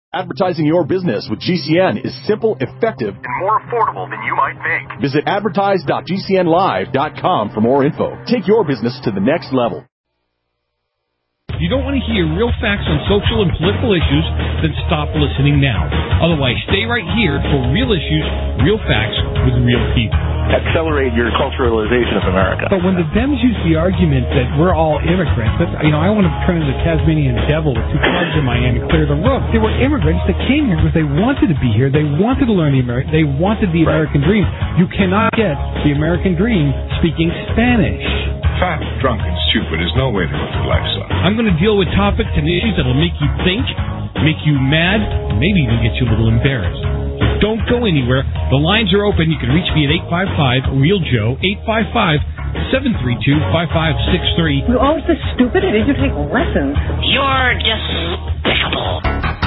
Advertising your business with GCN is simple, effective, and more affordable than you might think. Visit advertise.gcnlive.com for more info. Take your business to the next level. If you don't want to hear real facts on social and political issues, then stop listening now. Otherwise, stay right here for real issues, real facts with real people. Accelerate your culturalization of America. But when the Dems use the argument that we're all immigrants, I want to turn into the Tasmanian devil with two clubs in Miami, clear the roof. They were immigrants that came here because they wanted to be here. They wanted to learn they wanted the American dream. You cannot get the American dream speaking Spanish. Fat, drunk, and stupid is no way to live your life, son. I'm going to deal with topics and issues that will make you think, make you mad, maybe even get you a little embarrassed. Don't go anywhere. The lines are open. You can reach me at 855-REAL-JOE, 855-732-5563. You're always so stupid. I need you to take lessons. You're despicable.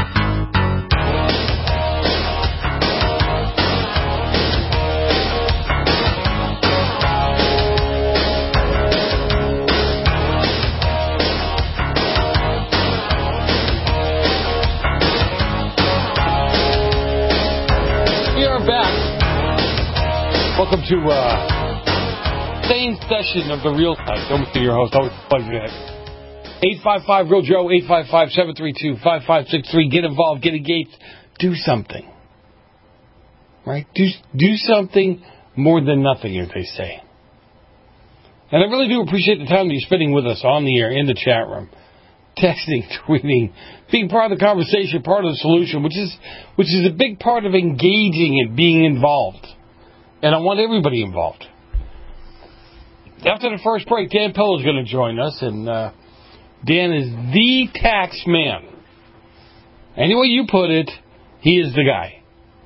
Welcome to same session of the Real Time. Don't be your host. Always a pleasure. 855-REAL-JOE, 855-732-5563. Get involved. Get engaged. Do something. Right? Do something more than nothing, as they say. And I really do appreciate the time that you're spending with us on the air, in the chat room. Texting, tweeting, being part of the conversation, part of the solution, which is a big part of engaging and being involved. And I want everybody involved. After the first break, Dan Pilla is going to join us, and Dan is the tax man. Any way you put it, he is the guy.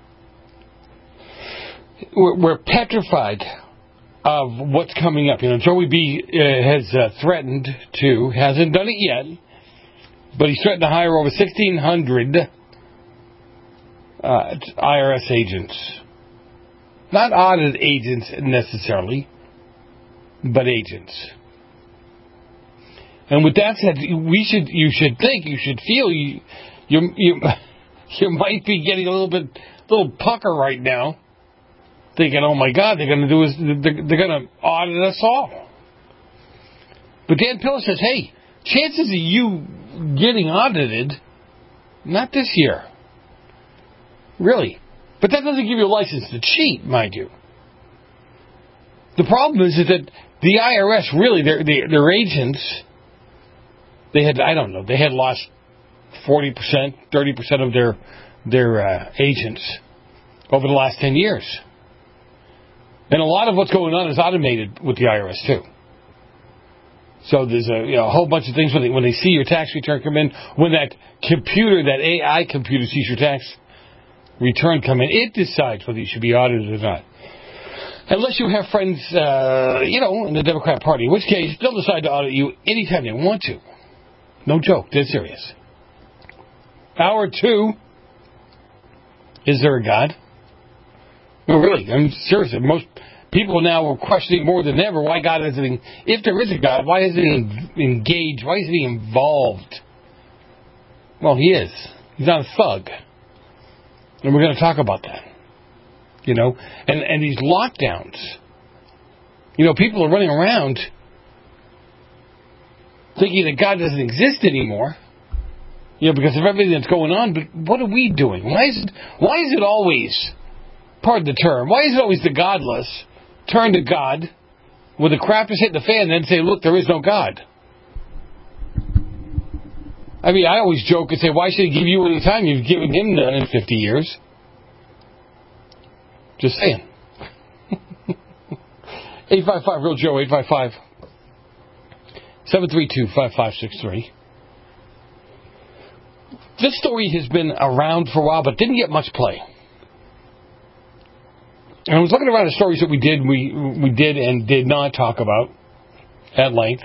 We're petrified of what's coming up. Joey B has threatened to, hasn't done it yet, but he's threatened to hire over 1,600 IRS agents. Not audit agents necessarily, but agents. And with that said, you should feel you might be getting a little pucker right now, thinking, oh my God, they're going to audit us all. But Dan Pilla says, hey, chances of you getting audited, not this year. Really. But that doesn't give you a license to cheat, mind you. The problem is that the IRS, really, their agents, they had lost 40%, 30% of their agents over the last 10 years. And a lot of what's going on is automated with the IRS, too. So there's a whole bunch of things when they see your tax return come in, when that AI computer sees your tax return come in, it decides whether you should be audited or not. Unless you have friends, in the Democrat Party, in which case they'll decide to audit you anytime they want to. No joke, dead serious. Hour 2, is there a God? No, really, I'm serious. Most people now are questioning more than ever why God isn't, if there is a God, why isn't he engaged? Why isn't he involved? Well, he is. He's not a thug. And we're going to talk about that. And these lockdowns. People are running around thinking that God doesn't exist anymore. Because of everything that's going on. But what are we doing? Why is it always, pardon the term, why is it always the godless turn to God when the crap is hitting the fan and then say, look, there is no God? I mean, I always joke and say, why should he give you any time? You've given him none in 50 years. Just saying. 855-REAL-JOE, 855-732-5563. This story has been around for a while, but didn't get much play. And I was looking around the stories that we did and did not talk about at length.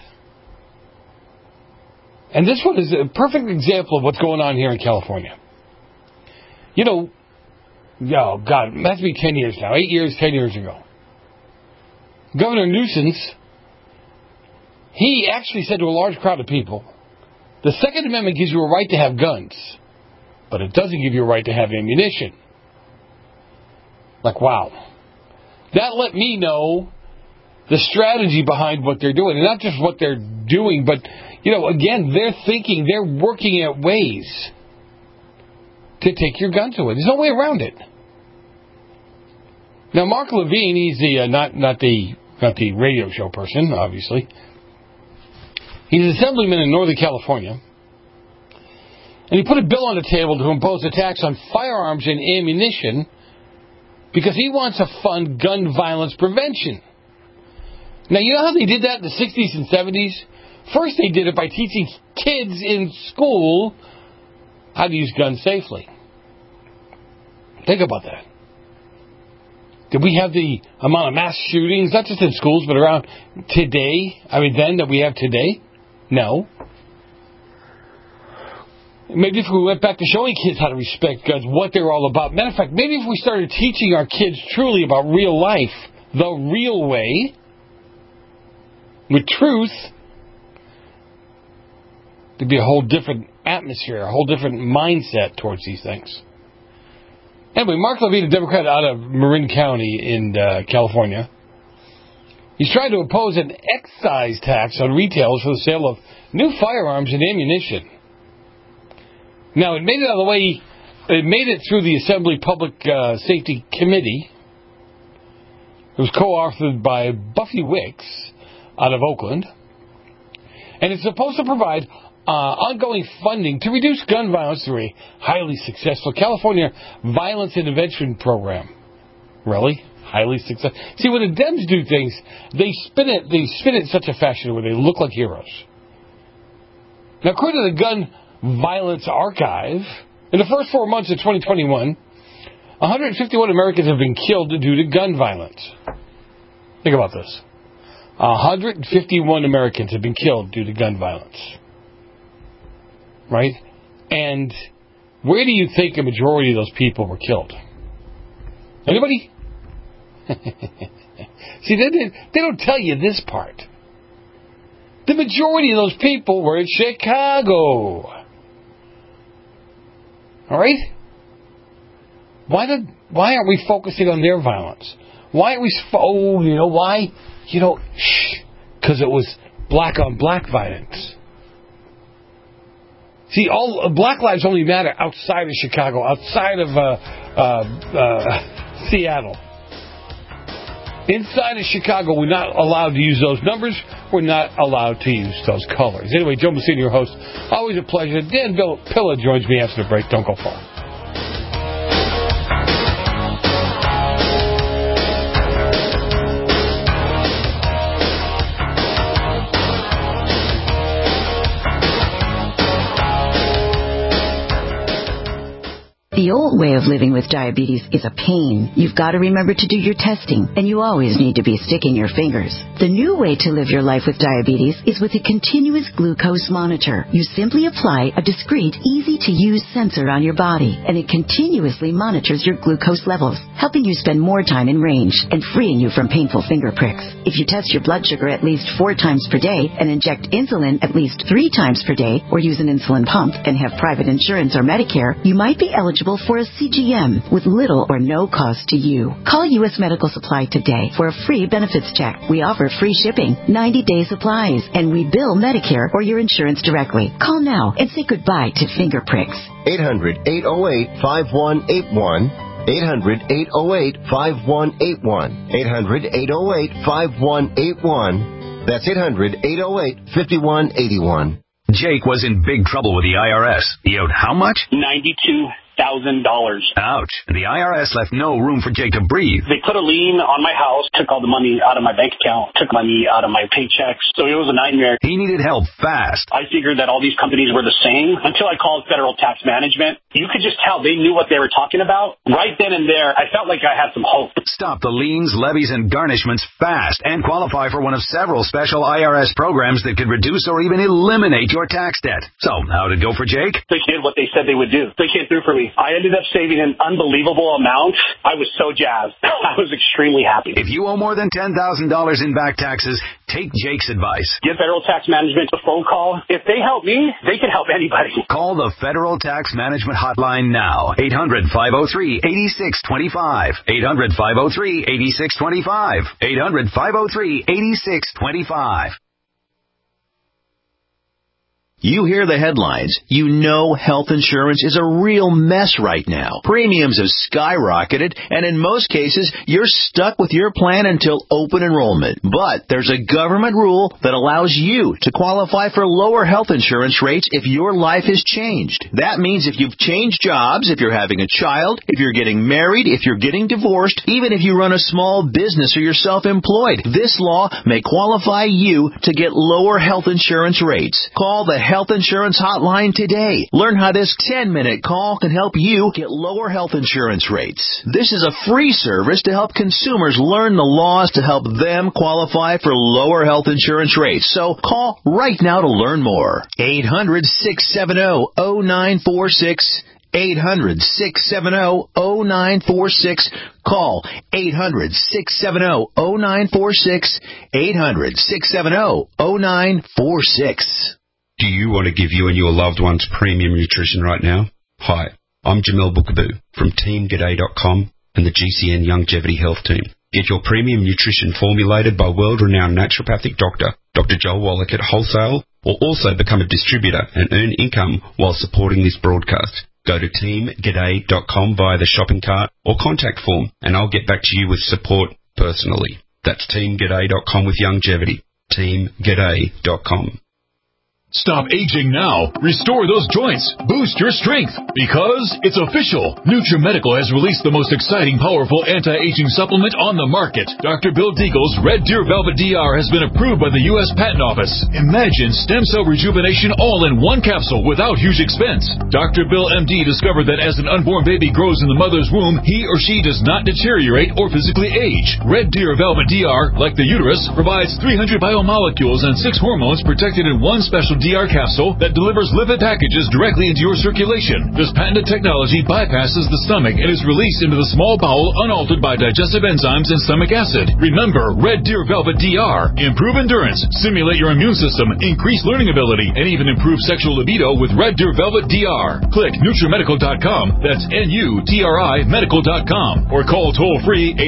And this one is a perfect example of what's going on here in California. Oh God, it has to be 10 years now, 10 years ago. Governor Newsom, he actually said to a large crowd of people, the Second Amendment gives you a right to have guns. but it doesn't give you a right to have ammunition. Like, wow. That let me know the strategy behind what they're doing. And not just what they're doing, but, again, they're thinking, they're working at ways to take your guns away. There's no way around it. Now, Mark Levine, he's the not the radio show person, obviously. He's an assemblyman in Northern California. And he put a bill on the table to impose a tax on firearms and ammunition because he wants to fund gun violence prevention. Now, you know how they did that in the 60s and 70s? First, they did it by teaching kids in school how to use guns safely. Think about that. Did we have the amount of mass shootings, not just in schools, but around today? Then that we have today? No. Maybe if we went back to showing kids how to respect guns, what they're all about. Matter of fact, maybe if we started teaching our kids truly about real life, the real way, with truth, there'd be a whole different atmosphere, a whole different mindset towards these things. Anyway, Mark Levine, a Democrat out of Marin County in California, he's trying to impose an excise tax on retailers for the sale of new firearms and ammunition. Now, it made it out of the way. It made it through the Assembly Public Safety Committee. It was co-authored by Buffy Wicks out of Oakland. And it's supposed to provide ongoing funding to reduce gun violence through a highly successful California Violence Intervention Program. Really? Highly successful. See, when the Dems do things, they spin it in such a fashion where they look like heroes. Now, according to the Gun Violence Archive, in the first 4 months of 2021, 151 Americans have been killed due to gun violence. Think about this. 151 Americans have been killed due to gun violence. Right? And where do you think a majority of those people were killed? Anybody? See, they don't tell you this part. The majority of those people were in Chicago. All right? Why aren't we focusing on their violence? Why aren't we... why? Because it was black on black violence. See, all black lives only matter outside of Chicago, outside of Seattle. Inside of Chicago, we're not allowed to use those numbers. We're not allowed to use those colors. Anyway, Joe Messina, your host. Always a pleasure. Dan Pilla joins me after the break. Don't go far. The old way of living with diabetes is a pain. You've got to remember to do your testing, and you always need to be sticking your fingers. The new way to live your life with diabetes is with a continuous glucose monitor. You simply apply a discreet, easy-to-use sensor on your body, and it continuously monitors your glucose levels, helping you spend more time in range and freeing you from painful finger pricks. If you test your blood sugar at least 4 times per day and inject insulin at least 3 times per day, or use an insulin pump and have private insurance or Medicare, you might be eligible for a CGM with little or no cost to you. Call U.S. Medical Supply today for a free benefits check. We offer free shipping, 90-day supplies, and we bill Medicare or your insurance directly. Call now and say goodbye to finger pricks. 800-808-5181. 800-808-5181. 800-808-5181. That's 800-808-5181. Jake was in big trouble with the IRS. He owed how much? $92,000. Ouch. And the IRS left no room for Jake to breathe. They put a lien on my house, took all the money out of my bank account, took money out of my paychecks. So it was a nightmare. He needed help fast. I figured that all these companies were the same until I called Federal Tax Management. You could just tell they knew what they were talking about. Right then and there, I felt like I had some hope. Stop the liens, levies, and garnishments fast and qualify for one of several special IRS programs that could reduce or even eliminate your tax debt. So, how'd it go for Jake? They did what they said they would do. They came through for me. money. I ended up saving an unbelievable amount. I was so jazzed. I was extremely happy. If you owe more than $10,000 in back taxes, take Jake's advice. Give Federal Tax Management a phone call. If they help me, they can help anybody. Call the Federal Tax Management Hotline now. 800-503-8625. 800-503-8625. 800-503-8625. You hear the headlines. You know health insurance is a real mess right now. Premiums have skyrocketed, and in most cases, you're stuck with your plan until open enrollment. But there's a government rule that allows you to qualify for lower health insurance rates if your life has changed. That means if you've changed jobs, if you're having a child, if you're getting married, if you're getting divorced, even if you run a small business or you're self-employed, this law may qualify you to get lower health insurance rates. Call the Health Insurance Hotline today. Learn how this 10-minute call can help you get lower health insurance rates. This is a free service to help consumers learn the laws to help them qualify for lower health insurance rates. So call right now to learn more. 800-670-0946. 800-670-0946. Call 800-670-0946. 800-670-0946. Do you want to give you and your loved ones premium nutrition right now? Hi, I'm Jamel Bookaboo from TeamG'day.com and the GCN Longevity Health Team. Get your premium nutrition formulated by world-renowned naturopathic doctor, Dr. Joel Wallach at wholesale, or also become a distributor and earn income while supporting this broadcast. Go to TeamG'day.com via the shopping cart or contact form, and I'll get back to you with support personally. That's TeamG'day.com with longevity. TeamG'day.com. Stop aging now. Restore those joints. Boost your strength. Because it's official. NutriMedical has released the most exciting, powerful anti-aging supplement on the market. Dr. Bill Deagle's Red Deer Velvet DR has been approved by the U.S. Patent Office. Imagine stem cell rejuvenation all in one capsule without huge expense. Dr. Bill MD discovered that as an unborn baby grows in the mother's womb, he or she does not deteriorate or physically age. Red Deer Velvet DR, like the uterus, provides 300 biomolecules and 6 hormones protected in one special DR capsule that delivers lipid packages directly into your circulation. This patented technology bypasses the stomach and is released into the small bowel unaltered by digestive enzymes and stomach acid. Remember, Red Deer Velvet DR. Improve endurance, stimulate your immune system, increase learning ability, and even improve sexual libido with Red Deer Velvet DR. Click NutriMedical.com, that's NUTRI Medical.com, or call toll-free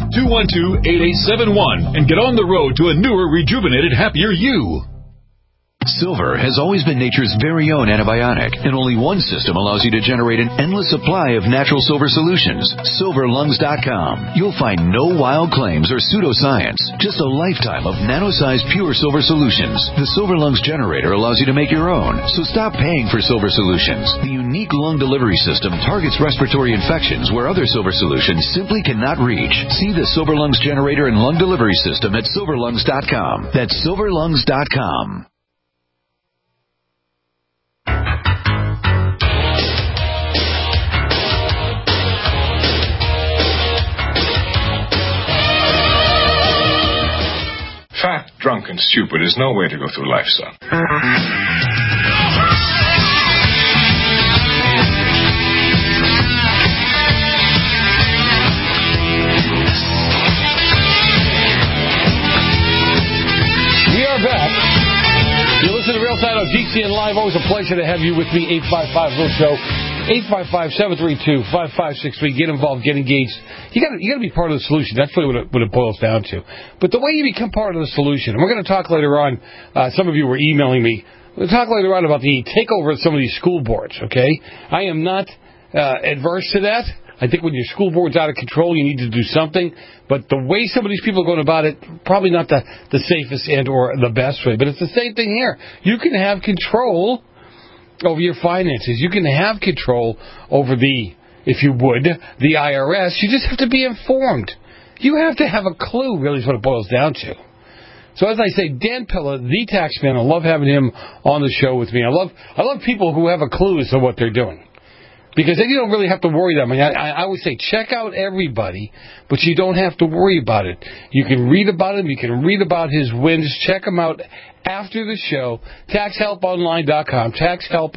888-212-8871 and get on the road to a newer, rejuvenated, happier you. Silver has always been nature's very own antibiotic, and only one system allows you to generate an endless supply of natural silver solutions. SilverLungs.com. You'll find no wild claims or pseudoscience, just a lifetime of nano-sized pure silver solutions. The Silver Lungs generator allows you to make your own, so stop paying for silver solutions. The unique lung delivery system targets respiratory infections where other silver solutions simply cannot reach. See the Silver Lungs generator and lung delivery system at SilverLungs.com. That's SilverLungs.com. Fat, drunk, and stupid is no way to go through life, son. We are back. You listen to Real Time on GCN Live. Always a pleasure to have you with me. 855-LITTLE-SHOW. 855-732-5563. Get involved. Get engaged. You got to be part of the solution. That's really what it boils down to. But the way you become part of the solution, and we're going to talk later on. Some of you were emailing me. We'll talk later on about the takeover of some of these school boards. Okay, I am not adverse to that. I think when your school board's out of control, you need to do something. But the way some of these people are going about it, probably not the safest and or the best way. But it's the same thing here. You can have control over your finances. You can have control over if you would, the IRS. You just have to be informed. You have to have a clue, really, is what it boils down to. So as I say, Dan Pilla, the tax man, I love having him on the show with me. I love people who have a clue as to what they're doing. Because then you don't really have to worry about it. I always say, check out everybody, but you don't have to worry about it. You can read about him. You can read about his wins. Check him out after the show. TaxHelpOnline.com.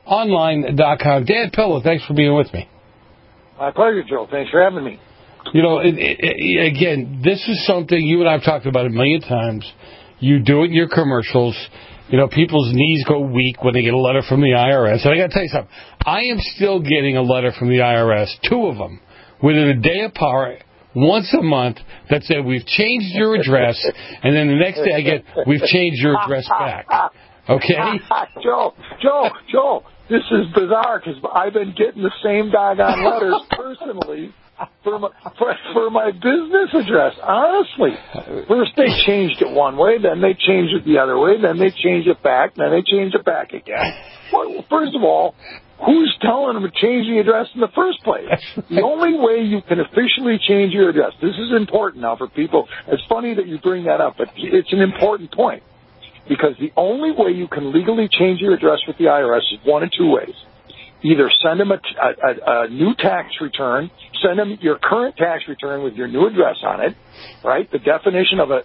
online.com. Dan Pilla, thanks for being with me. My pleasure, Joe. Thanks for having me. You know, again, this is something you and I have talked about a million times. You do it in your commercials. You know, people's knees go weak when they get a letter from the IRS. And I got to tell you something. I am still getting a letter from the IRS, 2 of them, within a day of power, once a month, that said, we've changed your address. And then the next day I get, we've changed your address back. Okay? Joe, this is bizarre because I've been getting the same doggone letters personally for my business address. Honestly, first they changed it one way, then they changed it the other way, then they changed it back, then they changed it back again. Well, first of all, who's telling them to change the address in the first place? The only way you can officially change your address, this is important now for people. It's funny that you bring that up, but it's an important point. Because the only way you can legally change your address with the IRS is one of 2 ways. Either send them a new tax return, send them your current tax return with your new address on it, right? The definition of a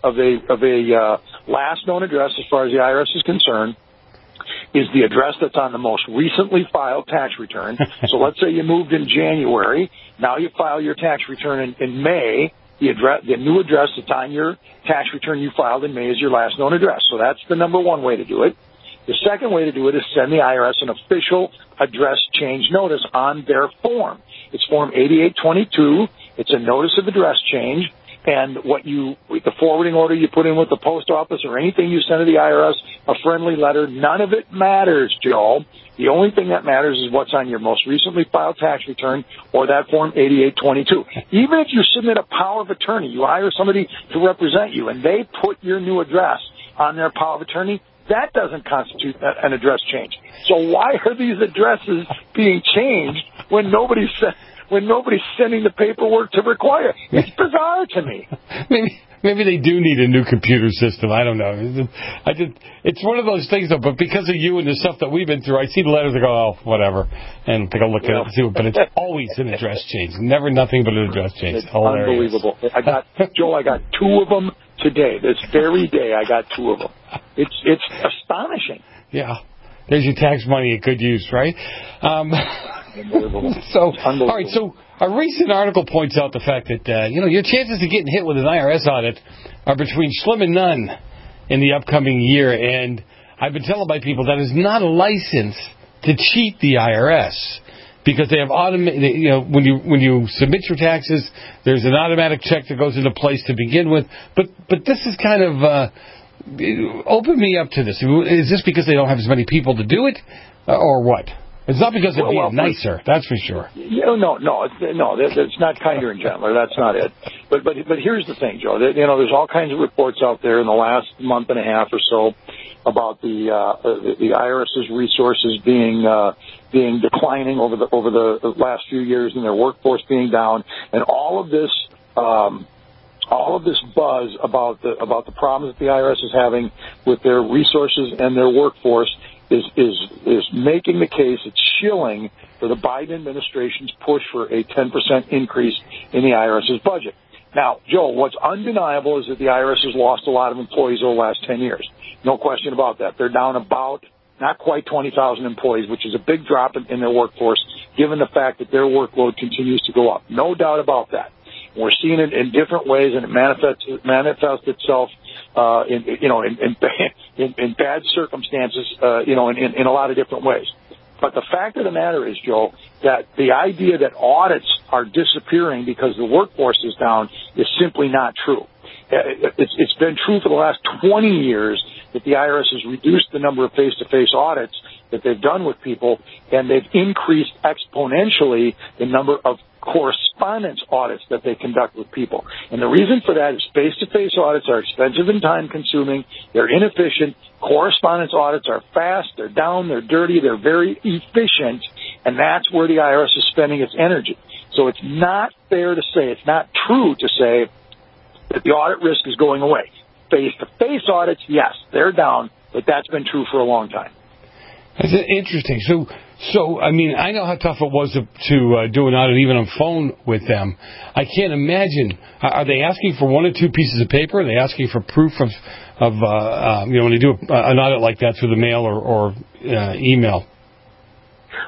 last known address as far as the IRS is concerned is the address that's on the most recently filed tax return. So let's say you moved in January. Now you file your tax return in May. The new address that's on your tax return you filed in May is your last known address. So that's the number one way to do it. The second way to do it is send the IRS an official address change notice on their form. It's Form 8822. It's a notice of address change. And the forwarding order you put in with the post office or anything you send to the IRS, a friendly letter, none of it matters, Joe. The only thing that matters is what's on your most recently filed tax return or that Form 8822. Even if you submit a power of attorney, you hire somebody to represent you, and they put your new address on their power of attorney, that doesn't constitute an address change. So why are these addresses being changed when nobody's sending the paperwork to require? It's bizarre to me. Maybe they do need a new computer system. I don't know. It's one of those things, though. But because of you and the stuff that we've been through, I see the letters and go, oh, whatever, and take a look at it and see what. But it's always an address change. Never nothing but an address change. It's unbelievable. I got 2 of them today. This very day, I got 2 of them. It's astonishing. Yeah. There's your tax money at good use, right? Unbelievable. All right, so a recent article points out the fact that, your chances of getting hit with an IRS audit are between slim and none in the upcoming year. And I've been told by people that is not a license to cheat the IRS because they have when you submit your taxes, there's an automatic check that goes into place to begin with. But this is kind of open me up to this. Is this because they don't have as many people to do it, or what? It's not because they're being nicer, that's for sure. No, it's not kinder and gentler. That's not it. But here's the thing, Joe. There's all kinds of reports out there in the last month and a half or so about the IRS's resources being declining over the last few years, and their workforce being down, and all of this buzz about the problems that the IRS is having with their resources and their workforce is making the case. It's shilling for the Biden administration's push for a 10% increase in the IRS's budget. Now, Joe, what's undeniable is that the IRS has lost a lot of employees over the last 10 years. No question about that. They're down about not quite 20,000 employees, which is a big drop in their workforce, given the fact that their workload continues to go up. No doubt about that. We're seeing it in different ways, and it manifests itself in bad circumstances, in a lot of different ways. But the fact of the matter is, Joe, that the idea that audits are disappearing because the workforce is down is simply not true. It's been true for the last 20 years that the IRS has reduced the number of face-to-face audits that they've done with people, and they've increased exponentially the number of correspondence audits that they conduct with people. And the reason for that is face-to-face audits are expensive and time-consuming. They're inefficient. Correspondence audits are fast. They're down. They're dirty. They're very efficient. And that's where the IRS is spending its energy. So it's not fair to say, it's not true to say that the audit risk is going away. Face-to-face audits, yes, they're down, but that's been true for a long time. That's interesting. So I mean, I know how tough it was to do an audit even on phone with them. I can't imagine. Are they asking for 1 or 2 pieces of paper? Are they asking for proof of when they do an audit like that through the mail or email?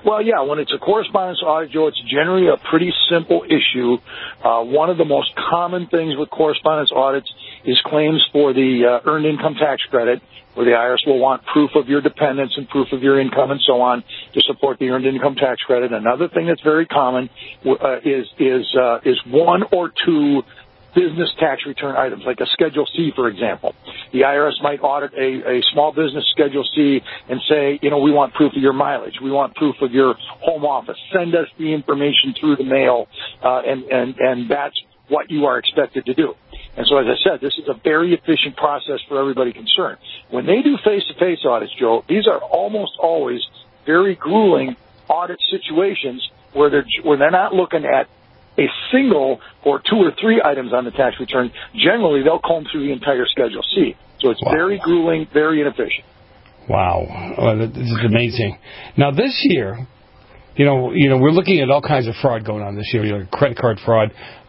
Well, yeah, when it's a correspondence audit, Joe, it's generally a pretty simple issue. One of the most common things with correspondence audits is claims for the earned income tax credit, where the IRS will want proof of your dependents and proof of your income and so on to support the earned income tax credit. Another thing that's very common is one or two business tax return items, like a Schedule C, for example. The IRS might audit a small business Schedule C and say, we want proof of your mileage. We want proof of your home office. Send us the information through the mail, and that's what you are expected to do. And so, as I said, this is a very efficient process for everybody concerned. When they do face-to-face audits, Joe, these are almost always very grueling audit situations where they're not looking at a single or two or three items on the tax return. Generally, they'll comb through the entire Schedule C. So it's very grueling, very inefficient. Wow. This is amazing. Now, this year, we're looking at all kinds of fraud going on this year. Credit card fraud,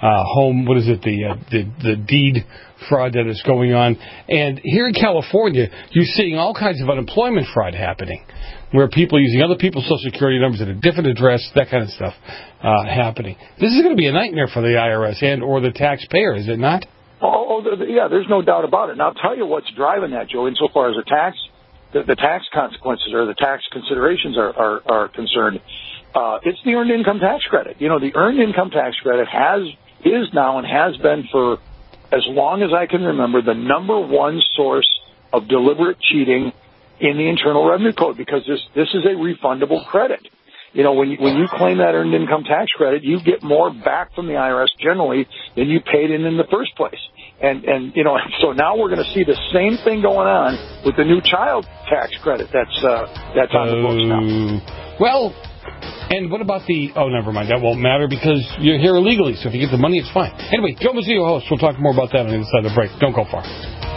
the deed fraud that is going on. And here in California, you're seeing all kinds of unemployment fraud happening, where people are using other people's Social Security numbers at a different address, that kind of stuff happening. This is going to be a nightmare for the IRS and or the taxpayer, is it not? Yeah, there's no doubt about it. And I'll tell you what's driving that, Joe, insofar as the tax consequences or the tax considerations are concerned. It's the earned income tax credit. The earned income tax credit is now and has been for as long as I can remember the number one source of deliberate cheating in the Internal Revenue Code, because this is a refundable credit. When you claim that earned income tax credit, you get more back from the IRS generally than you paid in the first place. And so now we're going to see the same thing going on with the new child tax credit that's on the books now. Well, and what about never mind. That won't matter because you're here illegally, so if you get the money, it's fine. Anyway, Joe Mazzillo, host. We'll talk more about that on the other side of the break. Don't go far.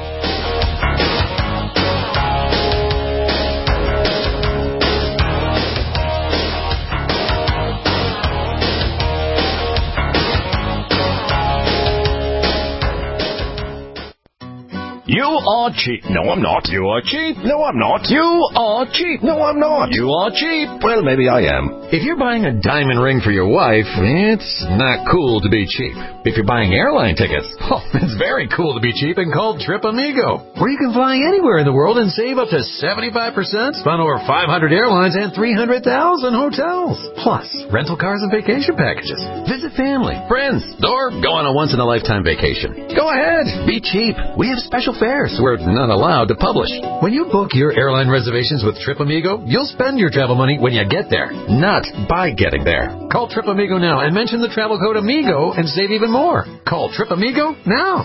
You are cheap. No, I'm not. You are cheap. No, I'm not. You are cheap. No, I'm not. You are cheap. Well, maybe I am. If you're buying a diamond ring for your wife, it's not cool to be cheap. If you're buying airline tickets, it's very cool to be cheap and called Trip Amigo, where you can fly anywhere in the world and save up to 75%, on over 500 airlines and 300,000 hotels. Plus, rental cars and vacation packages. Visit family, friends, or go on a once-in-a-lifetime vacation. Go ahead. Be cheap. We have special fares we're not allowed to publish. When you book your airline reservations with Trip Amigo, you'll spend your travel money when you get there, not by getting there. Call Trip Amigo now and mention the travel code AMIGO and save even more. Call Trip Amigo now.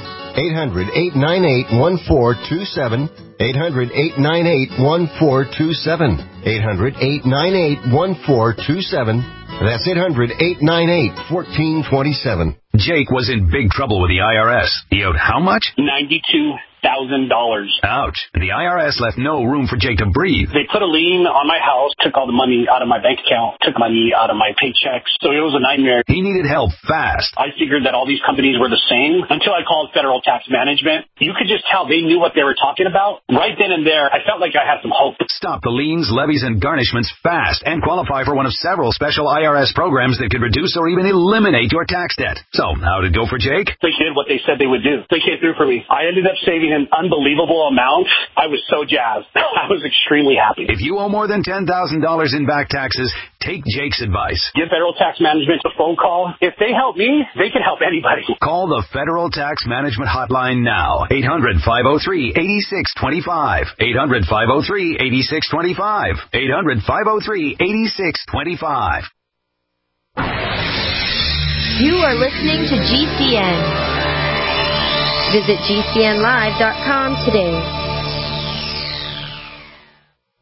800-898-1427. 800-898-1427. 800-898-1427. That's 800-898-1427. Jake was in big trouble with the IRS. He owed how much? $92,000. Ouch. The IRS left no room for Jake to breathe. They put a lien on my house, took all the money out of my bank account, took money out of my paychecks. So it was a nightmare. He needed help fast. I figured that all these companies were the same until I called Federal Tax Management. You could just tell they knew what they were talking about. Right then and there, I felt like I had some hope. Stop the liens, levies, and garnishments fast and qualify for one of several special IRS programs that could reduce or even eliminate your tax debt. So, how'd it go for Jake? They did what they said they would do. They came through for me. I ended up saving an unbelievable amount. I was so jazzed. I was extremely happy. If you owe more than $10,000 in back taxes, take Jake's advice. Give Federal Tax Management a phone call. If they help me, they can help anybody. Call the Federal Tax Management Hotline now. 800-503-8625. 800-503-8625. 800-503-8625. You are listening to GCN. Visit GCNlive.com today.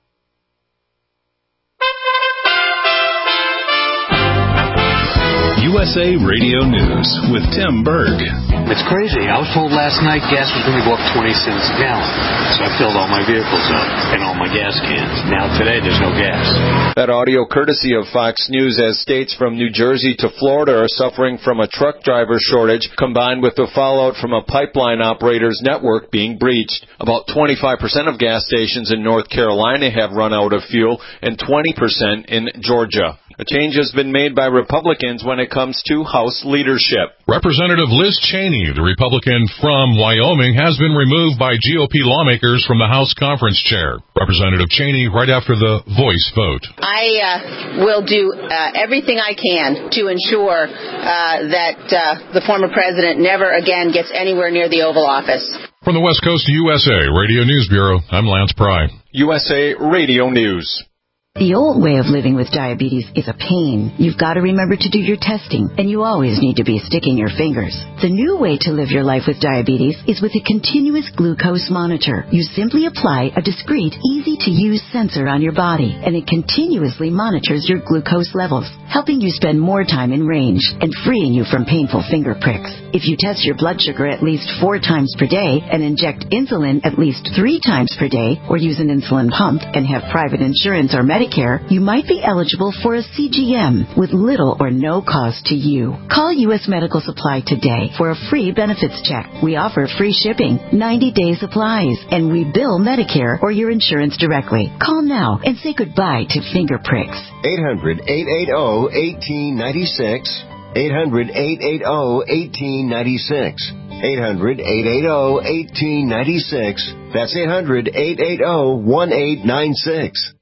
You USA Radio News with Tim Berg. It's crazy. I was told last night gas was going to go up 20 cents a gallon. So I filled all my vehicles up and all my gas cans. Now today there's no gas. That audio courtesy of Fox News, as states from New Jersey to Florida are suffering from a truck driver shortage combined with the fallout from a pipeline operator's network being breached. About 25% of gas stations in North Carolina have run out of fuel and 20% in Georgia. A change has been made by Republicans when it comes to House leadership. Representative Liz Cheney, the Republican from Wyoming, has been removed by GOP lawmakers from the House conference chair. Representative Cheney, right after the voice vote. I will do everything I can to ensure that the former president never again gets anywhere near the Oval Office. From the West Coast USA Radio News Bureau, I'm Lance Pry. USA Radio News. The old way of living with diabetes is a pain. You've got to remember to do your testing, and you always need to be sticking your fingers. The new way to live your life with diabetes is with a continuous glucose monitor. You simply apply a discreet, easy-to-use sensor on your body, and it continuously monitors your glucose levels, helping you spend more time in range and freeing you from painful finger pricks. If you test your blood sugar at least 4 times per day and inject insulin at least 3 times per day, or use an insulin pump and have private insurance or Medicare, you might be eligible for a CGM with little or no cost to you. Call U.S. Medical Supply today for a free benefits check. We offer free shipping, 90-day supplies, and we bill Medicare or your insurance directly. Call now and say goodbye to finger pricks. 800-880-1896. 800-880-1896. 800-880-1896. That's 800-880-1896.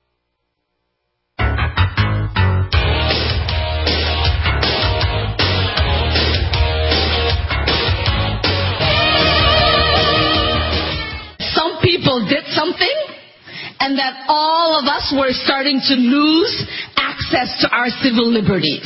Some people did something, and that all of us were starting to lose access to our civil liberties.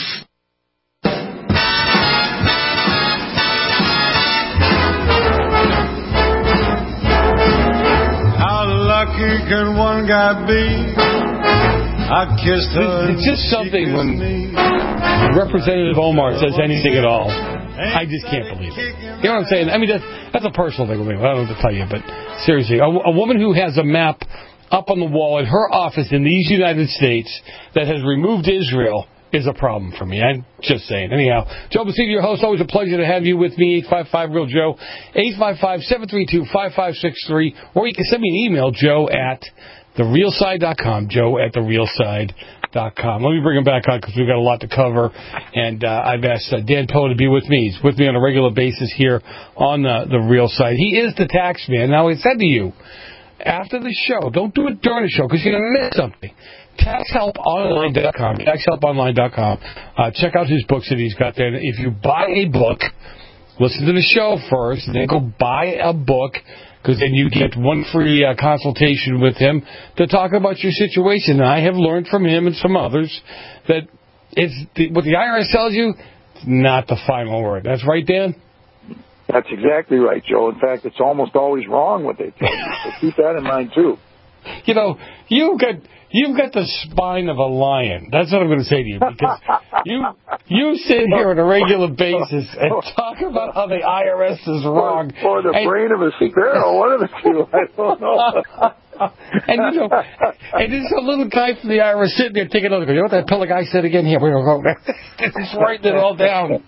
Lucky can one guy be? I kissed her. It's just something when Representative Omar says anything at all. I just can't believe it. You know what I'm saying? I mean, that's a personal thing with me. I don't know what to tell you, but seriously, a woman who has a map up on the wall in her office in these United States that has removed Israel is a problem for me. I'm just saying. Anyhow, Joe Basitti, your host. Always a pleasure to have you with me. 855-REAL-JOE, 855-732-5563, or you can send me an email, joe@therealside.com, joe@therealside.com. Let me bring him back on because we've got a lot to cover, and I've asked Dan Poe to be with me. He's with me on a regular basis here on the Real Side. He is the tax man. Now, I said to you, after the show, don't do it during the show because you're going to miss something. TaxHelpOnline.com. TaxHelpOnline.com. Check out his books that he's got there. If you buy a book, listen to the show first, and then go buy a book, because then you get one free consultation with him to talk about your situation. And I have learned from him and some others that what the IRS tells you is not the final word. That's right, Dan? That's exactly right, Joe. In fact, it's almost always wrong what they tell you. So keep that in mind, too. You know, you've got the spine of a lion. That's what I'm going to say to you, because you sit here on a regular basis and talk about how the IRS is wrong. Or the brain of a sparrow, one of the two. I don't know. And you know, and there's a little guy from the IRS sitting there taking another. You know what that pillar guy said again? Here, we're going to go. Just writing it all down.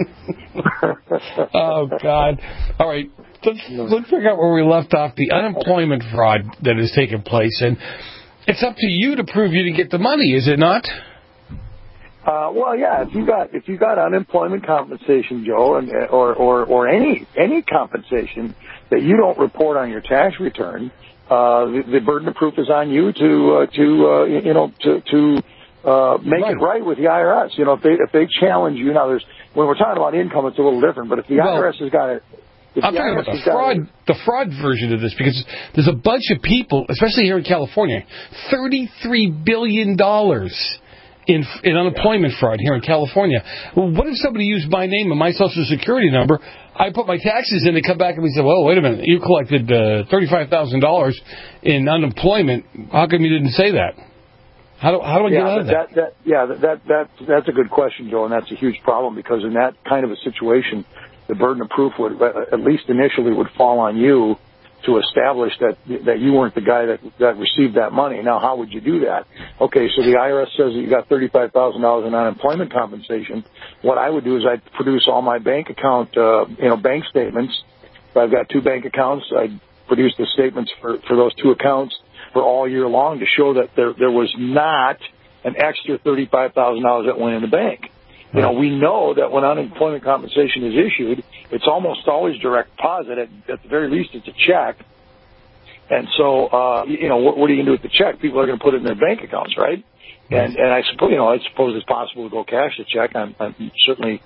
Oh God! All right. Let's figure out where we left off. The unemployment fraud that has taken place, and it's up to you to prove you didn't get the money, is it not? Well, yeah. If you got unemployment compensation, Joe, or any compensation that you don't report on your tax return, the burden of proof is on you to make it right with the IRS. You know, if they challenge you, now when we're talking about income, it's a little different. But if the IRS has got it. I'm talking about the fraud version of this, because there's a bunch of people, especially here in California, $33 billion in unemployment fraud here in California. Well, what if somebody used my name and my Social Security number? I put my taxes in, they come back and we say, well, wait a minute, you collected $35,000 in unemployment. How come you didn't say that? How do I get out of that? That's a good question, Joe, and that's a huge problem because in that kind of a situation, the burden of proof would, at least initially, would fall on you to establish that you weren't the guy that received that money. Now, how would you do that? Okay, so the IRS says that you got $35,000 in unemployment compensation. What I would do is I'd produce all my bank account, bank statements. If I've got 2 bank accounts, I'd produce the statements for those 2 accounts for all year long to show that there was not an extra $35,000 that went in the bank. You know, we know that when unemployment compensation is issued, it's almost always direct deposit. At the very least, it's a check. And so, what are you going to do with the check? People are going to put it in their bank accounts, right? And I suppose it's possible to go cash the check. I'm certainly,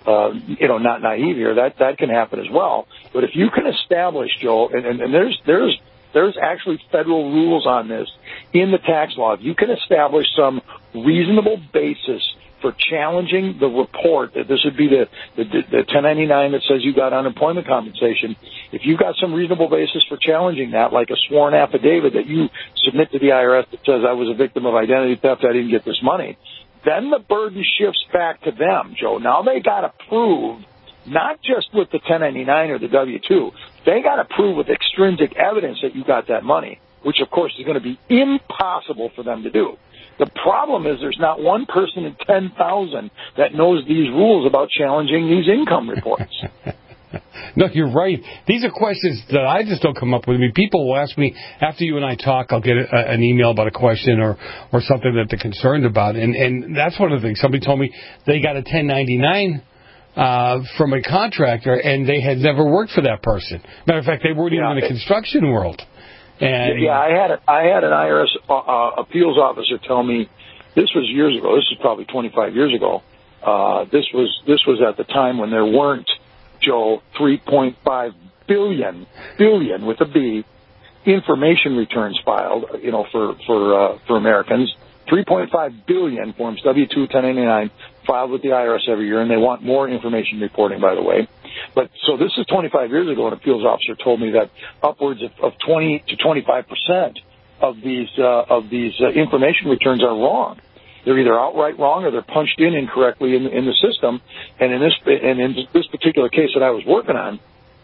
not naive here. That can happen as well. But if you can establish, Joe, and there's actually federal rules on this in the tax law. If you can establish some reasonable basis for challenging the report, that this would be the 1099 that says you got unemployment compensation. If you've got some reasonable basis for challenging that, like a sworn affidavit that you submit to the IRS that says I was a victim of identity theft, I didn't get this money, then the burden shifts back to them, Joe. Now they got to prove, not just with the 1099 or the W-2, they got to prove with extrinsic evidence that you got that money, which of course is going to be impossible for them to do. The problem is there's not one person in 10,000 that knows these rules about challenging these income reports. No, you're right. These are questions that I just don't come up with. I mean, people will ask me, after you and I talk, I'll get an email about a question or something that they're concerned about. And that's one of the things. Somebody told me they got a 1099 from a contractor, and they had never worked for that person. Matter of fact, they weren't even in the construction world. And I had an IRS appeals officer tell me, this was years ago. This was probably 25 years ago. This was at the time when there weren't, Joe, 3.5 billion with a B information returns filed, for Americans. 3.5 billion forms W-2, 1099 filed with the IRS every year, and they want more information reporting, by the way. But so this is 25 years ago. An appeals officer told me that upwards of 20 to 25% of these information returns are wrong. They're either outright wrong or they're punched in incorrectly in the system. And in this particular case that I was working on,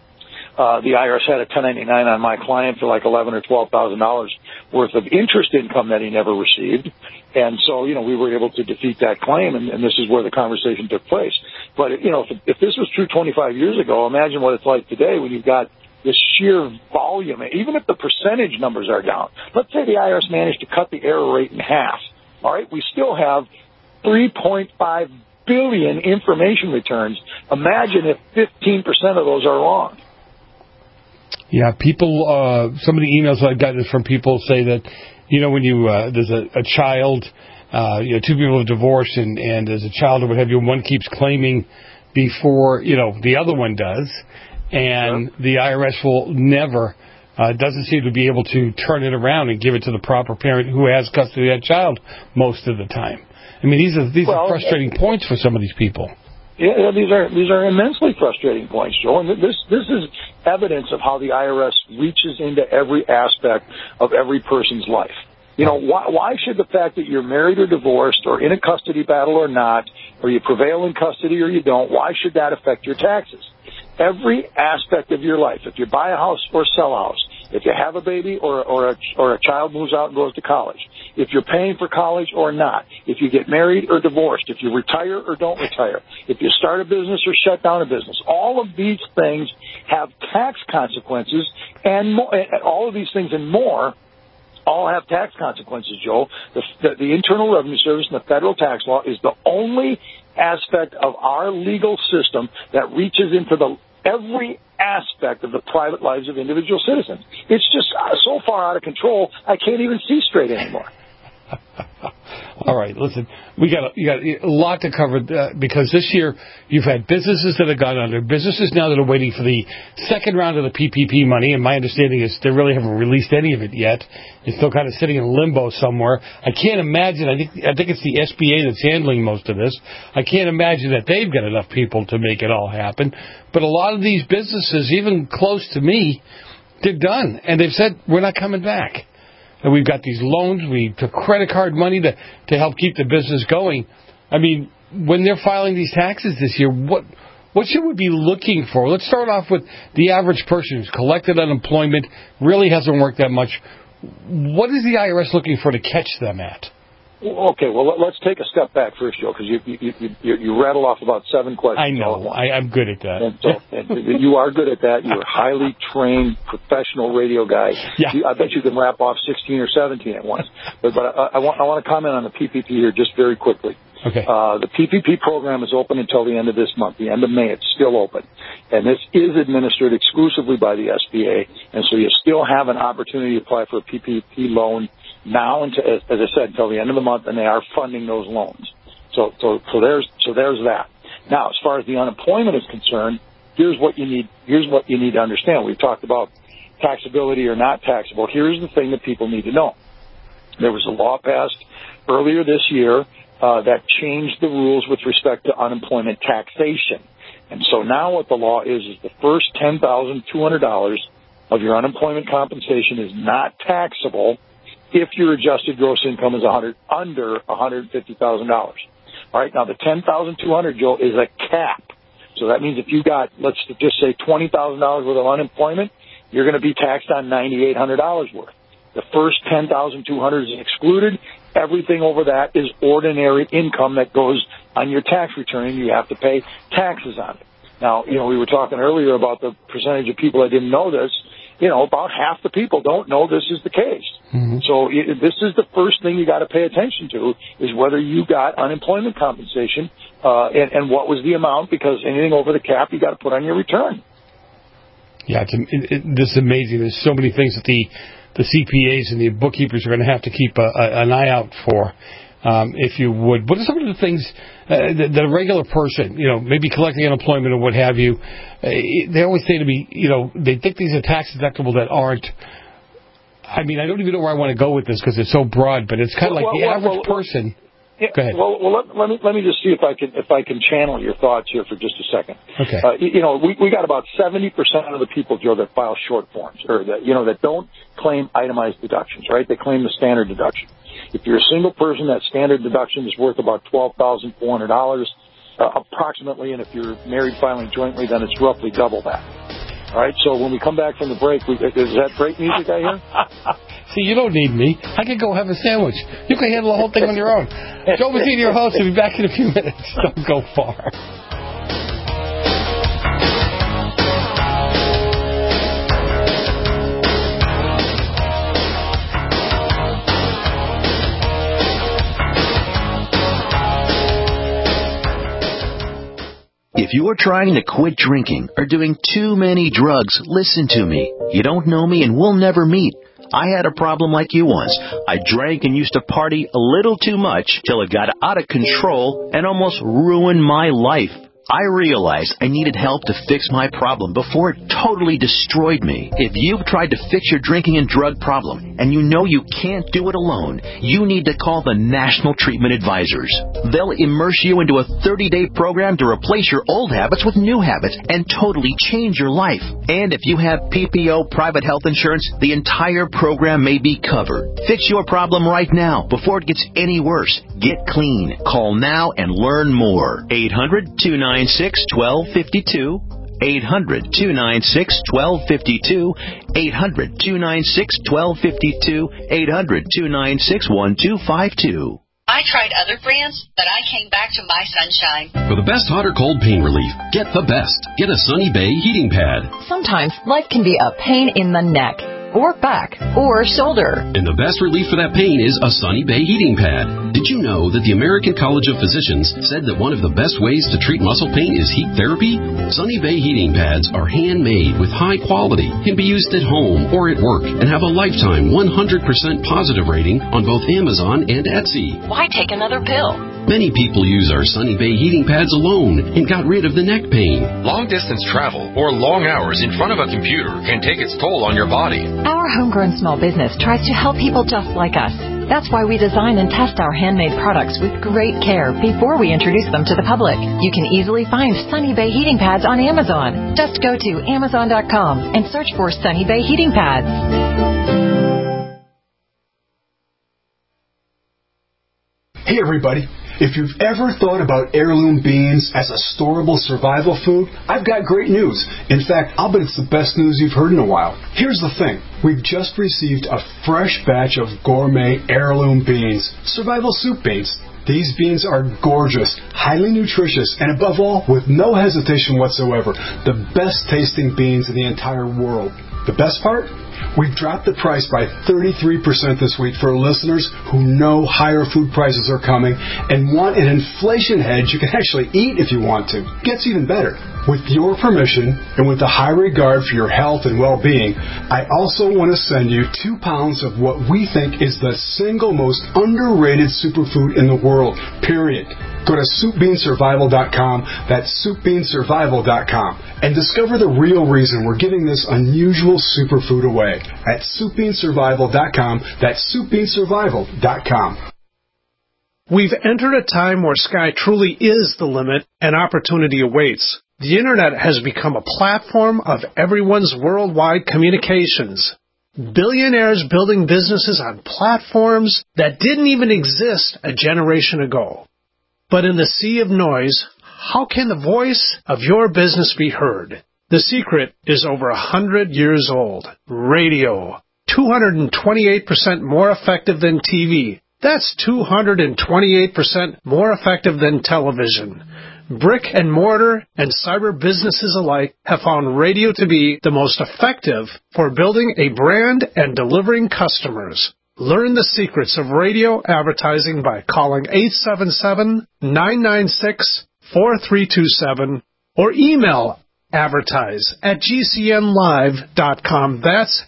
the IRS had a 1099 on my client for like $11,000 or $12,000 worth of interest income that he never received. And so, we were able to defeat that claim, and this is where the conversation took place. But, if this was true 25 years ago, imagine what it's like today when you've got this sheer volume. Even if the percentage numbers are down, let's say the IRS managed to cut the error rate in half. All right, we still have 3.5 billion information returns. Imagine if 15% of those are wrong. Yeah, people, some of the emails I've gotten from people say that, when you, there's a child, 2 people have divorced and there's a child or what have you, one keeps claiming before, the other one does, and the IRS will never, doesn't seem to be able to turn it around and give it to the proper parent who has custody of that child most of the time. I mean, these are frustrating points for some of these people. Yeah, these are immensely frustrating points, Joe. And this is evidence of how the IRS reaches into every aspect of every person's life. Why should the fact that you're married or divorced or in a custody battle or not, or you prevail in custody or you don't, why should that affect your taxes? Every aspect of your life. If you buy a house or sell a house, if you have a baby or a child moves out and goes to college, if you're paying for college or not, if you get married or divorced, if you retire or don't retire, if you start a business or shut down a business, all of these things have tax consequences, and all of these things and more all have tax consequences, Joe. The Internal Revenue Service and the federal tax law is the only aspect of our legal system that reaches into every aspect of the private lives of individual citizens. It's just so far out of control, I can't even see straight anymore. All right, listen, you got a lot to cover because this year you've had businesses that have gone under, businesses now that are waiting for the second round of the PPP money, and my understanding is they really haven't released any of it yet. It's still kind of sitting in limbo somewhere. I can't imagine, I think it's the SBA that's handling most of this. I can't imagine that they've got enough people to make it all happen. But a lot of these businesses, even close to me, they're done, and they've said, we're not coming back. and we've got these loans. We took credit card money to help keep the business going. I mean, when they're filing these taxes this year, what should we be looking for? Let's start off with the average person who's collected unemployment, really hasn't worked that much. What is the IRS looking for to catch them at? Okay, well, let's take a step back first, Joe, because you rattle off about 7 questions. I know. I'm good at that. And you are good at that. You're a highly trained professional radio guy. Yeah. I bet you can rap off 16 or 17 at once. But I want to comment on the PPP here just very quickly. Okay. The PPP program is open until the end of this month. The end of May, it's still open. And this is administered exclusively by the SBA. And so you still have an opportunity to apply for a PPP loan now, as I said, until the end of the month, and they are funding those loans. So there's that. Now, as far as the unemployment is concerned, here's what you need to understand. We've talked about taxability or not taxable. Here's the thing that people need to know. There was a law passed earlier this year that changed the rules with respect to unemployment taxation. And so now what the law is the first $10,200 of your unemployment compensation is not taxable if your adjusted gross income is under $150,000. All right, now the $10,200, Joe, is a cap. So that means if you got, let's just say $20,000 worth of unemployment, you're going to be taxed on $9,800 worth. The first $10,200 is excluded. Everything over that is ordinary income that goes on your tax return, and you have to pay taxes on it. Now, we were talking earlier about the percentage of people that didn't know this. About half the people don't know this is the case. Mm-hmm. So this is the first thing you got to pay attention to is whether you got unemployment compensation and what was the amount, because anything over the cap you got to put on your return. Yeah, this is amazing. There's so many things that the CPAs and the bookkeepers are going to have to keep an eye out for, if you would. What are some of the things that a regular person, maybe collecting unemployment or what have you, they always say to me, they think these are tax deductible that aren't. I mean, I don't even know where I want to go with this because it's so broad, but it's kind of the average person. Yeah, go ahead. Well, let me just see if I can channel your thoughts here for just a second. Okay. We got about 70% of the people, Joe, that file short forms or that don't claim itemized deductions, right? They claim the standard deduction. If you're a single person, that standard deduction is worth about $12,400 approximately, and if you're married filing jointly, then it's roughly double that. All right, so when we come back from the break, is that break music I hear? See, you don't need me. I can go have a sandwich. You can handle the whole thing on your own. Joe Mazzini, your host, will be back in a few minutes. Don't go far. If you're trying to quit drinking or doing too many drugs, listen to me. You don't know me and we'll never meet. I had a problem like you once. I drank and used to party a little too much till it got out of control and almost ruined my life. I realized I needed help to fix my problem before it totally destroyed me. If you've tried to fix your drinking and drug problem and you know you can't do it alone, you need to call the National Treatment Advisors. They'll immerse you into a 30-day program to replace your old habits with new habits and totally change your life. And if you have PPO private health insurance, the entire program may be covered. Fix your problem right now before it gets any worse. Get clean. Call now and learn more. 800-296-1252. 800-296-1252. 800-296-1252. 800-296-1252. I tried other brands, but I came back to My Sunshine. For the best hot or cold pain relief, get the best. Get a Sunny Bay heating pad. Sometimes life can be a pain in the neck, or back, or shoulder. And the best relief for that pain is a Sunny Bay heating pad. Did you know that the American College of Physicians said that one of the best ways to treat muscle pain is heat therapy? Sunny Bay heating pads are handmade with high quality, can be used at home or at work, and have a lifetime 100% positive rating on both Amazon and Etsy. Why take another pill? Many people use our Sunny Bay heating pads alone and got rid of the neck pain. Long-distance travel or long hours in front of a computer can take its toll on your body. Our homegrown small business tries to help people just like us. That's why we design and test our handmade products with great care before we introduce them to the public. You can easily find Sunny Bay heating pads on Amazon. Just go to Amazon.com and search for Sunny Bay heating pads. Hey everybody, if you've ever thought about heirloom beans as a storable survival food, I've got great news. In fact, I'll bet it's the best news you've heard in a while. Here's the thing. We've just received a fresh batch of gourmet heirloom beans, survival soup beans. These beans are gorgeous, highly nutritious, and above all, with no hesitation whatsoever, the best tasting beans in the entire world. The best part? We've dropped the price by 33% this week for listeners who know higher food prices are coming and want an inflation hedge you can actually eat if you want to. Gets even better. With your permission and with a high regard for your health and well-being, I also want to send you 2 pounds of what we think is the single most underrated superfood in the world, period. Go to SoupBeanSurvival.com, that's SoupBeanSurvival.com, and discover the real reason we're giving this unusual superfood away at SoupBeanSurvival.com, that's SoupBeanSurvival.com. We've entered a time where sky truly is the limit and opportunity awaits. The Internet has become a platform of everyone's worldwide communications. Billionaires building businesses on platforms that didn't even exist a generation ago. But in the sea of noise, how can the voice of your business be heard? The secret is over 100 years old. Radio. 228% more effective than TV. That's 228% more effective than television. Brick and mortar and cyber businesses alike have found radio to be the most effective for building a brand and delivering customers. Learn the secrets of radio advertising by calling 877-996-4327 or email advertise@gcnlive.com. That's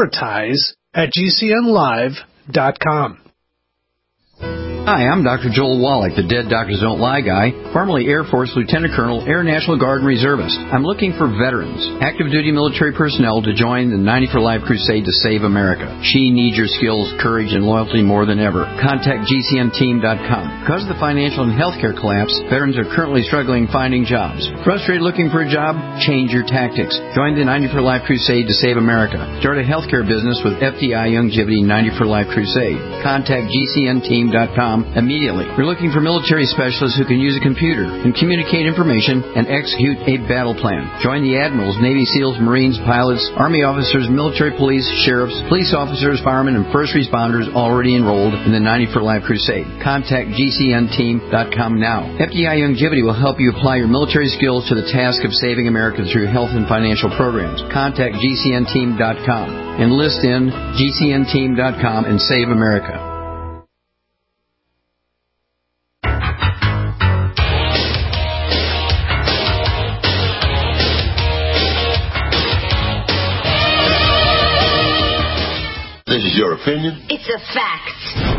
advertise@gcnlive.com. Hi, I'm Dr. Joel Wallach, the Dead Doctors Don't Lie guy, formerly Air Force Lieutenant Colonel, Air National Guard Reservist. I'm looking for veterans, active duty military personnel to join the 90 for Life crusade to save America. She needs your skills, courage, and loyalty more than ever. Contact GCNteam.com. Because of the financial and healthcare collapse, veterans are currently struggling finding jobs. Frustrated looking for a job? Change your tactics. Join the 90 for Life crusade to save America. Start a healthcare business with FDI Longevity 90 for Life crusade. Contact GCNteam.com immediately. We're looking for military specialists who can use a computer and communicate information and execute a battle plan. Join the admirals, Navy SEALs, Marines, pilots, Army officers, military police, sheriffs, police officers, firemen, and first responders already enrolled in the 90 for Life crusade. Contact GCNteam.com now. FDI Longevity will help you apply your military skills to the task of saving America through health and financial programs. Contact GCNteam.com. Enlist in GCNteam.com and save America. This is your opinion? It's a fact.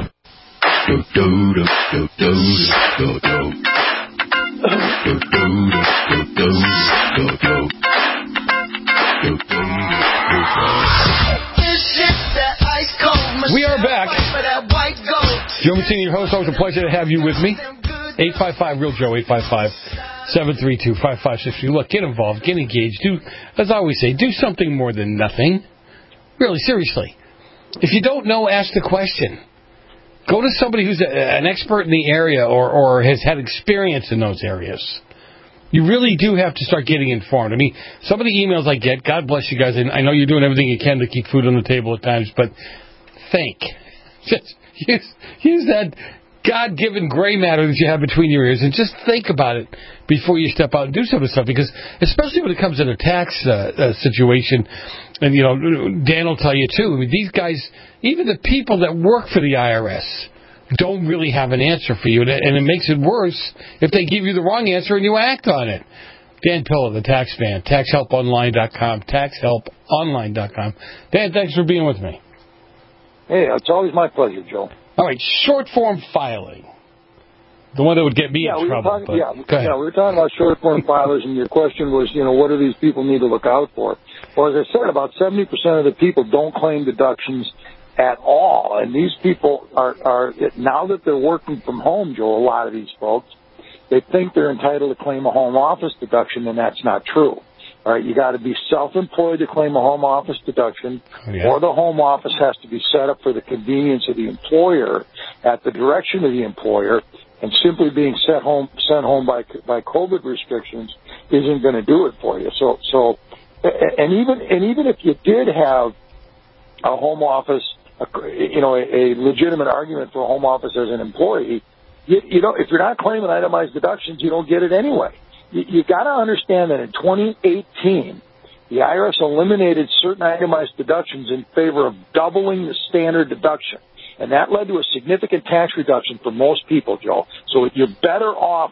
We are back. Joe Mancini, your host. Always a pleasure to have you with me. 855-REAL-JOE, 855-732-5563. Look, get involved, get engaged. Do, as I always say, do something more than nothing. Really, seriously. If you don't know, ask the question. Go to somebody who's an expert in the area or has had experience in those areas. You really do have to start getting informed. I mean, some of the emails I get, God bless you guys, and I know you're doing everything you can to keep food on the table at times, but think. Just use that God-given gray matter that you have between your ears and just think about it before you step out and do some of the stuff. Because especially when it comes to the tax situation, and, you know, Dan will tell you, too, I mean, these guys, even the people that work for the IRS, don't really have an answer for you. And it makes it worse if they give you the wrong answer and you act on it. Dan Pilla, the tax man, TaxHelpOnline.com, TaxHelpOnline.com. Dan, thanks for being with me. Hey, it's always my pleasure, Joe. All right, short form filing. The one that would get me in trouble. We were talking about short form filers, and your question was, you know, what do these people need to look out for? Well, as I said, about 70% of the people don't claim deductions at all. And these people are now that they're working from home, Joe, a lot of these folks, they think they're entitled to claim a home office deduction, and that's not true. All right, you got to be self-employed to claim a home office deduction, or the home office has to be set up for the convenience of the employer at the direction of the employer, and simply being sent home by COVID restrictions isn't going to do it for you. So, and even if you did have a home office, a legitimate argument for a home office as an employee, you know, if you're not claiming itemized deductions, you don't get it anyway. You got to understand that in 2018, the IRS eliminated certain itemized deductions in favor of doubling the standard deduction. And that led to a significant tax reduction for most people, Joe. So you're better off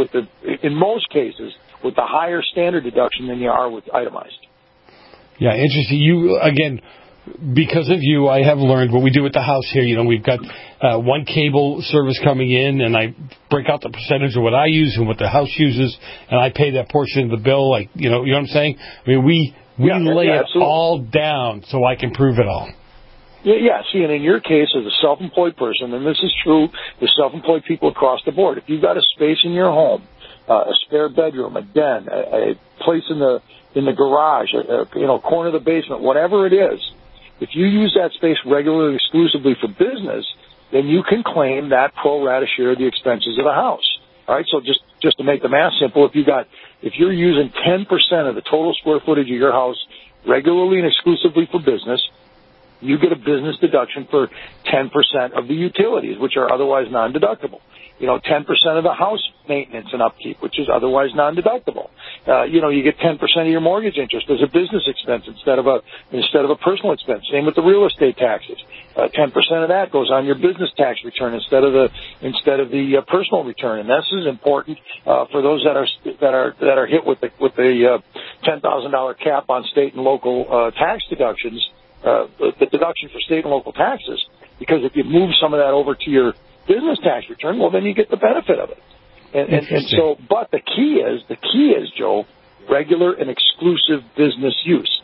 in most cases, with the higher standard deduction than you are with itemized. Yeah, interesting. You, again, because of you, I have learned what we do at the house here. You know, we've got one cable service coming in, and I break out the percentage of what I use and what the house uses, and I pay that portion of the bill. Like, you know what I'm saying? I mean, we lay it all down so I can prove it all. Yeah. See, and in your case, as a self-employed person, and this is true with self-employed people across the board, if you've got a space in your home, a spare bedroom, a den, a place in the garage, corner of the basement, whatever it is, if you use that space regularly, exclusively for business, then you can claim that pro rata share of the expenses of the house. All right. So just to make the math simple, if you're using 10% of the total square footage of your house regularly and exclusively for business, you get a business deduction for 10% of the utilities, which are otherwise non-deductible. 10% of the house maintenance and upkeep, which is otherwise non-deductible. You get 10% of your mortgage interest as a business expense instead of a personal expense. Same with the real estate taxes. 10% of that goes on your business tax return instead of the personal return. And this is important for those that are hit with the $10,000 cap on state and local tax deductions. The deduction for state and local taxes, because if you move some of that over to your business tax return, well, then you get the benefit of it. And so, but the key is, Joe, regular and exclusive business use.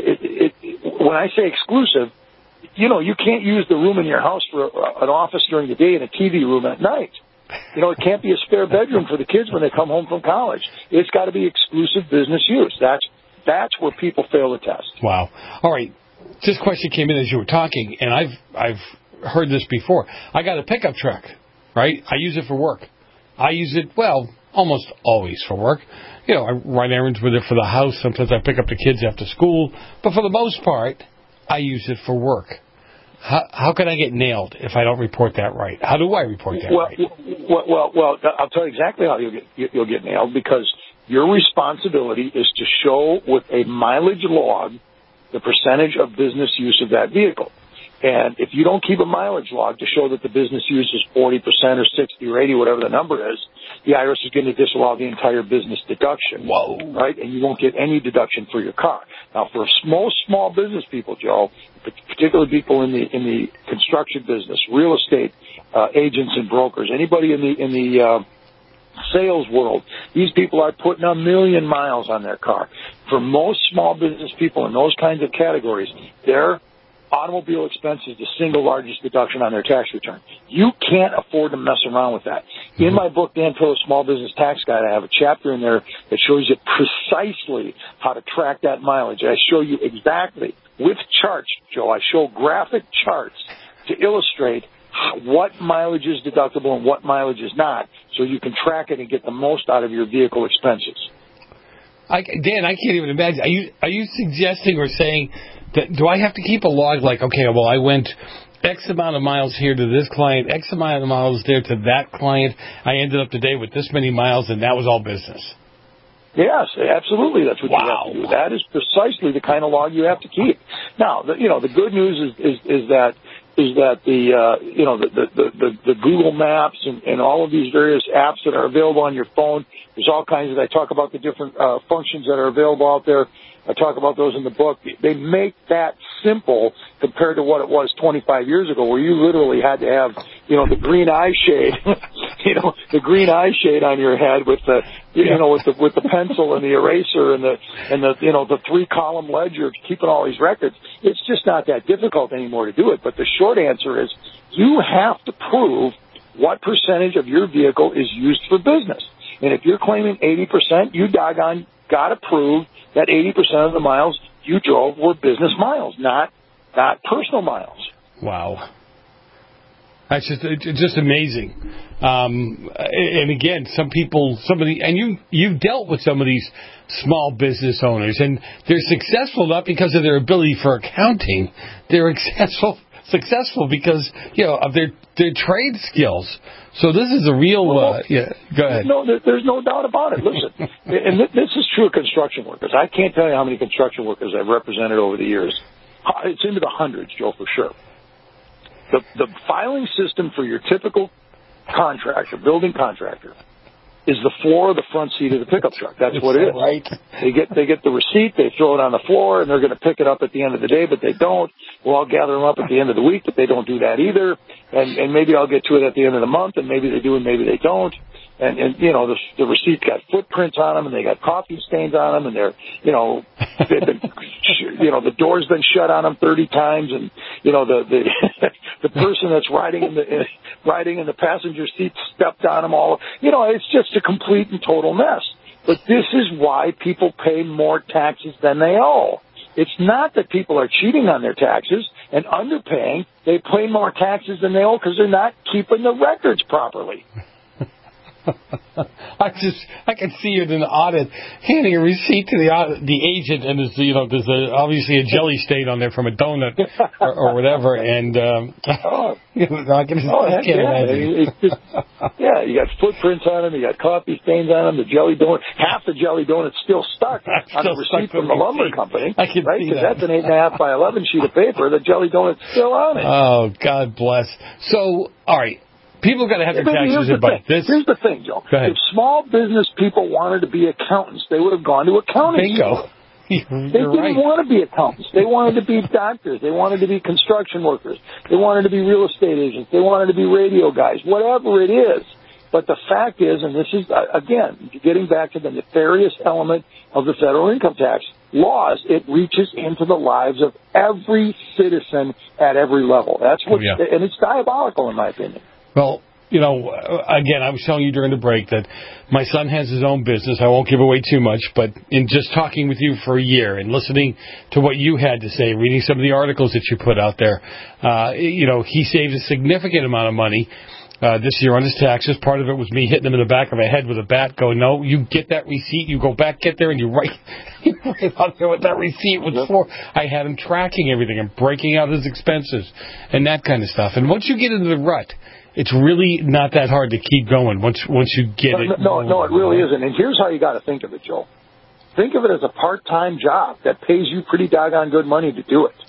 When I say exclusive, you can't use the room in your house for an office during the day and a TV room at night. It can't be a spare bedroom for the kids when they come home from college. It's got to be exclusive business use. That's where people fail the test. Wow. All right. This question came in as you were talking, and I've heard this before. I got a pickup truck, right? I use it for work. I use it, almost always for work. I run errands with it for the house. Sometimes I pick up the kids after school. But for the most part, I use it for work. How can I get nailed if I don't report that right? How do I report that right? Well, I'll tell you exactly how you'll get nailed, because your responsibility is to show with a mileage log the percentage of business use of that vehicle. And if you don't keep a mileage log to show that the business use is 40% or 60 or 80, whatever the number is, the IRS is going to disallow the entire business deduction. Whoa. Right? And you won't get any deduction for your car. Now, for most small business people, Joe, particularly people in the construction business, real estate agents and brokers, anybody in the sales world, these people are putting 1 million miles on their car. For most small business people in those kinds of categories, their automobile expense is the single largest deduction on their tax return. You can't afford to mess around with that. Mm-hmm. In my book, Dan Pillow, Small Business Tax Guide, I have a chapter in there that shows you precisely how to track that mileage. I show you exactly, with charts, Joe, I show graphic charts to illustrate what mileage is deductible and what mileage is not, so you can track it and get the most out of your vehicle expenses. Dan, I can't even imagine. Are you suggesting or saying that, do I have to keep a log like, okay, well, I went X amount of miles here to this client, X amount of miles there to that client, I ended up today with this many miles, and that was all business? Yes, absolutely. That's what you have to do. That is precisely the kind of log you have to keep. Now, the good news is that the Google Maps and all of these various apps that are available on your phone, there's all kinds of, I talk about the different functions that are available out there. I talk about those in the book. They make that simple compared to what it was 25 years ago, where you literally had to have, the green eye shade, the green eye shade on your head with the, with the pencil and the eraser and the 3-column ledger keeping all these records. It's just not that difficult anymore to do it. But the short answer is you have to prove what percentage of your vehicle is used for business. And if you're claiming 80%, you doggone got to prove that 80% of the miles you drove were business miles, not personal miles. Wow. That's just amazing. And again, you've dealt with some of these small business owners, and they're successful not because of their ability for accounting. They're successful because, of their trade skills. So this is a real, go ahead. No, there's no doubt about it. Listen, and this is true of construction workers. I can't tell you how many construction workers I've represented over the years. It's into the hundreds, Joe, for sure. The filing system for your typical contractor, building contractor, is the floor of the front seat of the pickup truck. That's what it is. Right. They get the receipt, they throw it on the floor, and they're going to pick it up at the end of the day, but they don't. Well, I'll gather them up at the end of the week, but they don't do that either. And maybe I'll get to it at the end of the month, and maybe they do and maybe they don't. And the receipt got footprints on them, and they got coffee stains on them, and they're, they've been, the door's been shut on them 30 times, and the person that's riding in the passenger seat stepped on them all. It's just a complete and total mess. But this is why people pay more taxes than they owe. It's not that people are cheating on their taxes and underpaying. They pay more taxes than they owe because they're not keeping the records properly. I can see you in an audit handing a receipt to the agent, and there's obviously a jelly stain on there from a donut or whatever, and I can imagine. You got footprints on them, you got coffee stains on them, the jelly donut, half the jelly donut's still stuck on the receipt from the lumber company, right? Because that's an 8.5 by 11 sheet of paper. The jelly donut's still on it. Oh, God bless. So, all right. People got to have their taxes in by this. Here's the thing, Joe. If small business people wanted to be accountants, they would have gone to accounting school. They didn't want to be accountants. They wanted to be doctors. They wanted to be construction workers. They wanted to be real estate agents. They wanted to be radio guys, whatever it is. But the fact is, and this is, again, getting back to the nefarious element of the federal income tax laws, it reaches into the lives of every citizen at every level. That's what, and it's diabolical in my opinion. Well, again, I was telling you during the break that my son has his own business. I won't give away too much, but in just talking with you for a year and listening to what you had to say, reading some of the articles that you put out there, he saved a significant amount of money this year on his taxes. Part of it was me hitting him in the back of the head with a bat going, no, you get that receipt, you go back, get there, and you write out there what that receipt was for. I had him tracking everything and breaking out his expenses and that kind of stuff. And once you get into the rut, it's really not that hard to keep going once you get it. No, it really isn't. And here's how you got to think of it, Joe. Think of it as a part-time job that pays you pretty doggone good money to do it.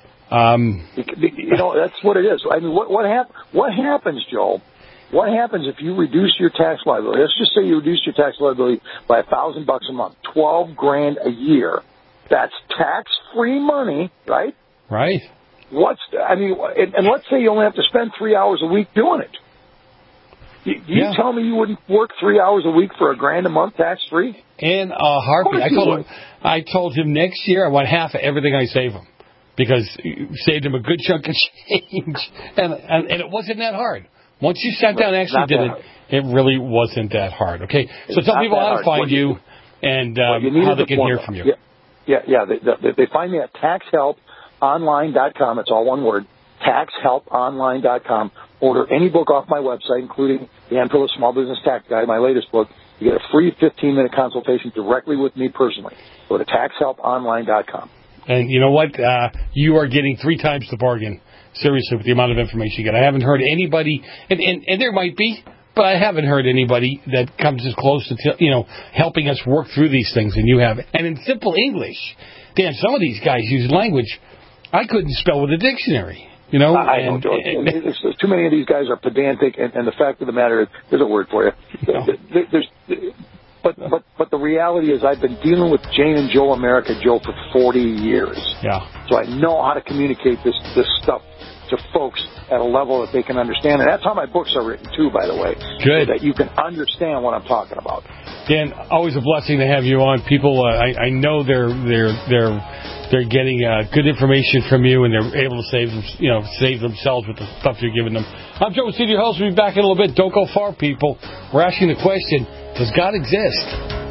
That's what it is. I mean, what happens, Joe? What happens if you reduce your tax liability? Let's just say you reduce your tax liability by $1,000 a month, $12,000 a year. That's tax-free money, right? Right. And let's say you only have to spend 3 hours a week doing it. You tell me you wouldn't work 3 hours a week for $1,000 a month tax free? In a heartbeat. I told him next year I want half of everything I save him because you saved him a good chunk of change, and it wasn't that hard. Once you sat down and actually did it, it really wasn't that hard. Okay, so tell people how to find you and how they can hear from you. They find me at taxhelponline.com. It's all one word. taxhelponline.com. Order any book off my website, including The Handful of Small Business Tax Guide, my latest book. You get a free 15-minute consultation directly with me personally. Go to taxhelponline.com. And you know what? You are getting 3 times the bargain, seriously, with the amount of information you get. I haven't heard anybody, and there might be, but I haven't heard anybody that comes as close to helping us work through these things than you have. And in simple English, Dan, some of these guys use language I couldn't spell with a dictionary. I know, Joe. Too many of these guys are pedantic, and the fact of the matter is, there's a word for you. But the reality is, I've been dealing with Jane and Joe America, Joe, for 40 years. Yeah. So I know how to communicate this stuff to folks at a level that they can understand, and that's how my books are written too, by the way. Good. So that you can understand what I'm talking about. Dan, always a blessing to have you on. People, I know they're getting good information from you, and they're able to save themselves with the stuff you're giving them. I'm Joe with Senior Host. We'll be back in a little bit. Don't go far, people. We're asking the question: does God exist?